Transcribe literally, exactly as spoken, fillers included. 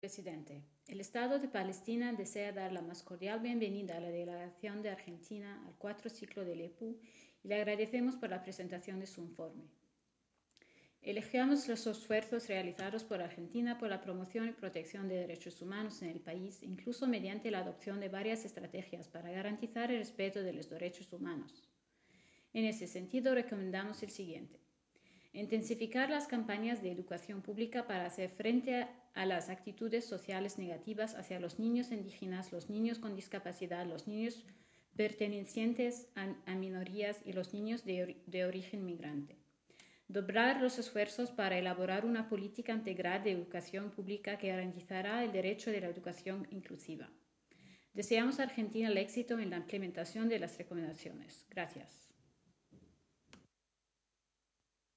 Presidente, el Estado de Palestina desea dar la más cordial bienvenida a la delegación de Argentina al cuarto ciclo del E P U y le agradecemos por la presentación de su informe. Elogiamos los esfuerzos realizados por Argentina por la promoción y protección de derechos humanos en el país, incluso mediante la adopción de varias estrategias para garantizar el respeto de los derechos humanos. En ese sentido, recomendamos el siguiente. Intensificar las campañas de educación pública para hacer frente a las actitudes sociales negativas hacia los niños indígenas, los niños con discapacidad, los niños pertenecientes a, a minorías y los niños de, de origen migrante. Doblar los esfuerzos para elaborar una política integral de educación pública que garantizará el derecho de la educación inclusiva. Deseamos a Argentina el éxito en la implementación de las recomendaciones. Gracias.